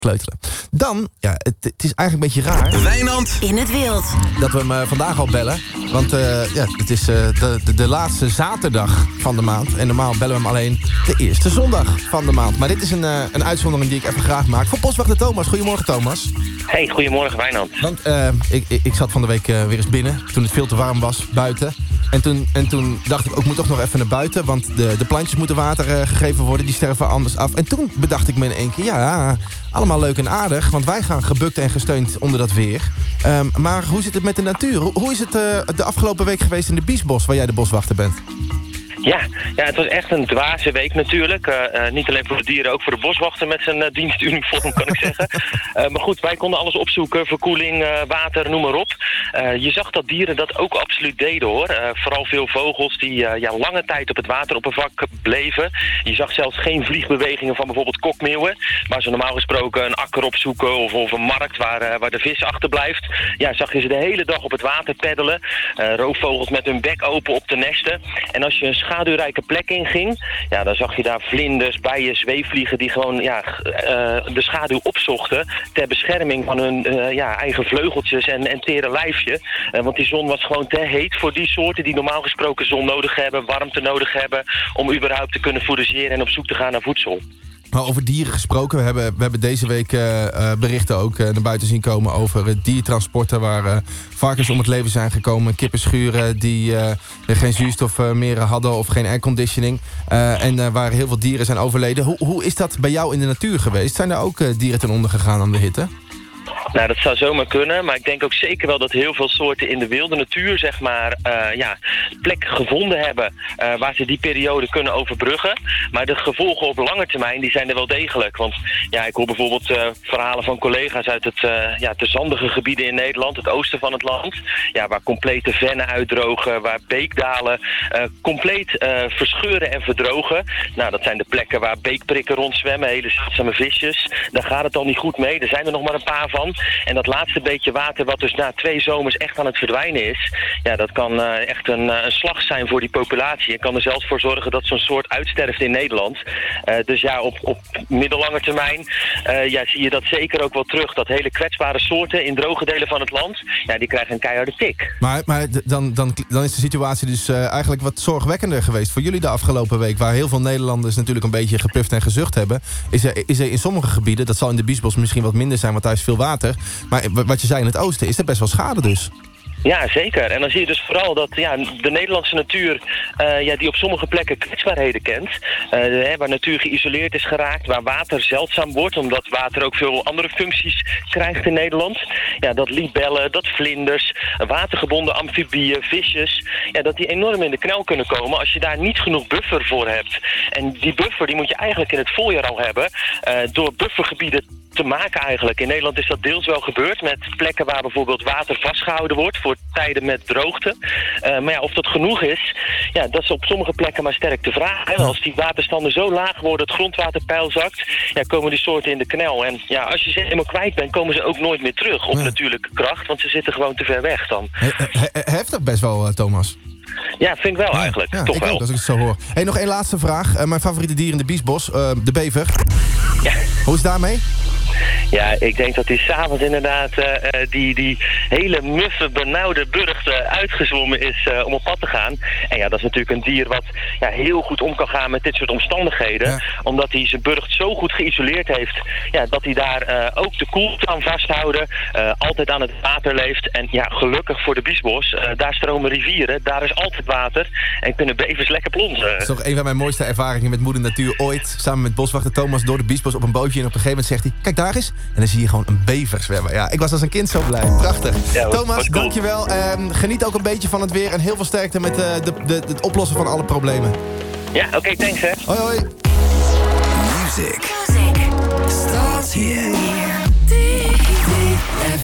kleuteren. Dan, het is eigenlijk een beetje raar. Wijnand in het wild. Dat we hem vandaag al bellen. Want het is de laatste zaterdag van de maand. En normaal bellen we hem alleen de eerste zondag van de maand. Maar dit is een uitzondering die ik even graag maak. Voor Boswachter Thomas. Goedemorgen, Thomas. Hey, goedemorgen Wijnand. Want ik zat van de week weer eens binnen. Toen het veel te warm was, buiten. En toen dacht ik, ik moet toch nog even naar buiten. Want de plantjes moeten water gegeven worden. Die sterven anders af. En toen bedacht ik me in één keer, allemaal leuk en aardig. Want wij gaan gebukt en gesteund onder dat weer. Maar hoe zit het met de natuur? Hoe is het de afgelopen week geweest in de Biesbos, waar jij de boswachter bent? Ja, het was echt een dwaze week natuurlijk. Niet alleen voor de dieren, ook voor de boswachter met zijn dienstuniform, kan ik zeggen. Maar goed, wij konden alles opzoeken. Verkoeling, water, noem maar op. Je zag dat dieren dat ook absoluut deden, hoor. Vooral veel vogels die lange tijd op het wateroppervlak bleven. Je zag zelfs geen vliegbewegingen van bijvoorbeeld kokmeeuwen. Waar ze normaal gesproken een akker opzoeken of een markt waar de vis achterblijft. Ja, zag je ze de hele dag op het water peddelen. Roofvogels met hun bek open op de nesten. En als je een schaduwrijke plek inging, dan zag je daar vlinders, bijen, zweefvliegen die gewoon de schaduw opzochten ter bescherming van hun eigen vleugeltjes en tere lijfje. Want die zon was gewoon te heet voor die soorten die normaal gesproken zon nodig hebben, warmte nodig hebben om überhaupt te kunnen fourageren en op zoek te gaan naar voedsel. Maar over dieren gesproken, we hebben deze week berichten ook naar buiten zien komen over diertransporten waar varkens om het leven zijn gekomen, kippenschuren die geen zuurstof meer hadden of geen airconditioning en waar heel veel dieren zijn overleden. Hoe is dat bij jou in de natuur geweest? Zijn daar ook dieren ten onder gegaan aan de hitte? Nou, dat zou zomaar kunnen, maar ik denk ook zeker wel dat heel veel soorten in de wilde natuur, zeg maar, plek gevonden hebben waar ze die periode kunnen overbruggen. Maar de gevolgen op lange termijn, die zijn er wel degelijk. Want ik hoor bijvoorbeeld verhalen van collega's uit de zandige gebieden in Nederland, het oosten van het land, waar complete vennen uitdrogen, waar beekdalen compleet verscheuren en verdrogen. Nou, dat zijn de plekken waar beekprikken rondzwemmen, hele zeldzame visjes. Daar gaat het al niet goed mee, er zijn er nog maar een paar van. En dat laatste beetje water wat dus na 2 zomers echt aan het verdwijnen is, dat kan echt een slag zijn voor die populatie. En kan er zelfs voor zorgen dat zo'n soort uitsterft in Nederland. Dus op middellange termijn zie je dat zeker ook wel terug. Dat hele kwetsbare soorten in droge delen van het land, die krijgen een keiharde tik. Maar dan is de situatie dus eigenlijk wat zorgwekkender geweest voor jullie de afgelopen week, waar heel veel Nederlanders natuurlijk een beetje gepuft en gezucht hebben. Is er in sommige gebieden, dat zal in de Biesbos misschien wat minder zijn, want daar is veel water. Maar wat je zei in het oosten, is er best wel schade dus. Ja, zeker. En dan zie je dus vooral dat de Nederlandse natuur die op sommige plekken kwetsbaarheden kent. Waar natuur geïsoleerd is geraakt, waar water zeldzaam wordt, omdat water ook veel andere functies krijgt in Nederland. Ja, dat libellen, dat vlinders, watergebonden amfibieën, visjes, dat die enorm in de knel kunnen komen als je daar niet genoeg buffer voor hebt. En die buffer die moet je eigenlijk in het voorjaar al hebben door buffergebieden te maken eigenlijk. In Nederland is dat deels wel gebeurd met plekken waar bijvoorbeeld water vastgehouden wordt voor tijden met droogte. Maar of dat genoeg is, dat is op sommige plekken maar sterk te vragen. En als die waterstanden zo laag worden, het grondwaterpeil zakt, komen die soorten in de knel. En als je ze helemaal kwijt bent, komen ze ook nooit meer terug op natuurlijke kracht, want ze zitten gewoon te ver weg dan. Heftig best wel, Thomas. Ja, vind ik wel eigenlijk. Toch wel. Ook, als ik het zo hoor. Hey, nog één laatste vraag. Mijn favoriete dier in de Biesbos, de bever. Ja. Hoe is het daarmee? Ja, ik denk dat hij s'avonds inderdaad die hele muffe, benauwde burcht uitgezwommen is om op pad te gaan. En dat is natuurlijk een dier wat heel goed om kan gaan met dit soort omstandigheden. Ja. Omdat hij zijn burcht zo goed geïsoleerd heeft, dat hij daar ook de koelte kan vasthouden. Altijd aan het water leeft. En gelukkig voor de Biesbos, daar stromen rivieren, daar is altijd water. En kunnen bevers lekker plonzen. Dat is toch een van mijn mooiste ervaringen met moeder natuur ooit. Samen met boswachter Thomas door de Biesbos op een bootje. En op een gegeven moment zegt hij, kijk daar eens. En dan zie je gewoon een bever zwemmen. Ja, ik was als een kind zo blij. Prachtig. Ja, Thomas, dankjewel. Geniet ook een beetje van het weer. En heel veel sterkte met het oplossen van alle problemen. Ja, oké, thanks hè. Hoi hoi. Music starts here.